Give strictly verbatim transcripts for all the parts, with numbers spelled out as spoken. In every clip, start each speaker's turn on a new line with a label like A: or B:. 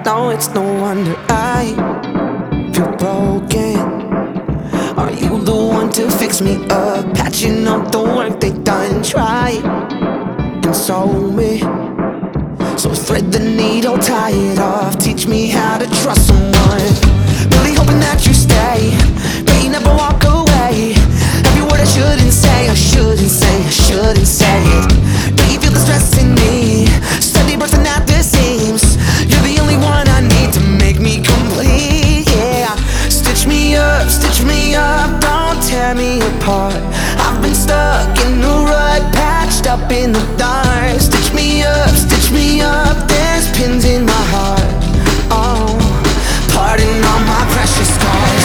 A: No, it's no wonder I feel broken. Are you the one to fix me up? Patching up the work they done, try and solve me. So thread the needle, tie it off. Teach me how to trust someone. Really hoping that you stay, but you never walk away. Every word I shouldn't say, I shouldn't say, I shouldn't say it. Do you feel the stress in me? Steady bursting at the seams. You're the only one I need to make me complete, yeah. Stitch me up, stitch me up, don't tear me apart. I've been stuck in a rut, patched up in the dark. Stitch me up, stitch me up, there's pins in my heart. Oh, pardon all my precious scars.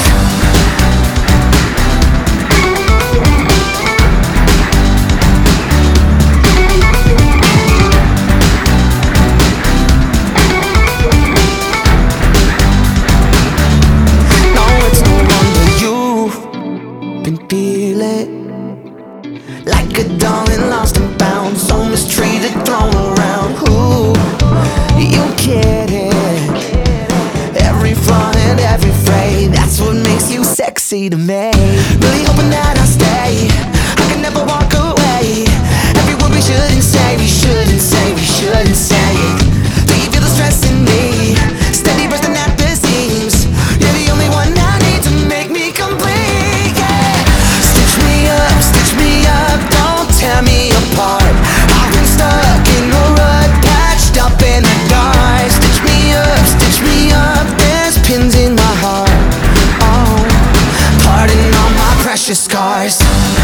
A: No, it's no wonder you've been feeling like a darling lost and found, so mistreated, thrown around. Who you kidding? Every flaw and every fray, that's what makes you sexy to me. Really hoping that I stay, I can never walk away. Every word we shouldn't say, we shouldn't say, we shouldn't say it. Do you feel the stress in me? Steady bursting at the seams. You're the only one I need to make me complete, yeah. Stitch me up, stitch me up, don't tear me apart. I've been stuck in a rut, patched up in the dark. Stitch me up, stitch me up, there's pins in my heart. Oh, pardon all my precious scars.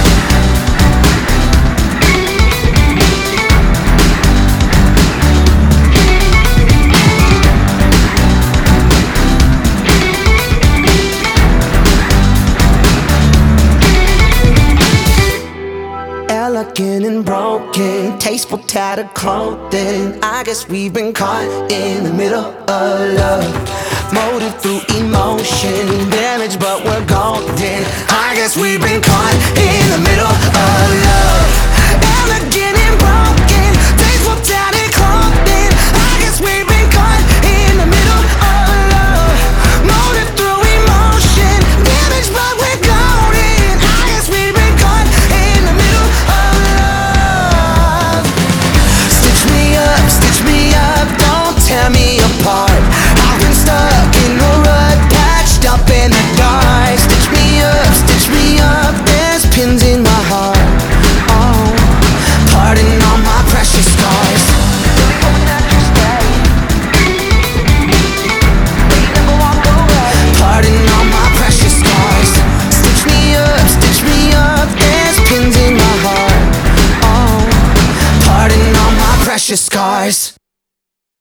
A: Elegant and broken, tasteful tattered clothing. I guess we've been caught in the middle of love. Motive through emotion, damage but we're golden. I guess we've been caught in the middle of love. Elegant and broken, tasteful tattered clothing. I guess we've been caught in the middle of love. Motive through emotion, damage but we're golden. I guess we've been caught in the middle of love. Stitch me up, stitch me up, don't tear me apart. I've been stuck in a rut, patched up in the dark. Stitch me up, stitch me up, there's pins in my heart. Oh, pardon all my precious scars. Really hoping that you stay, but you never walk away. Pardon all my precious scars. Stitch me up, stitch me up, there's pins in my heart. Oh, pardon all my precious scars.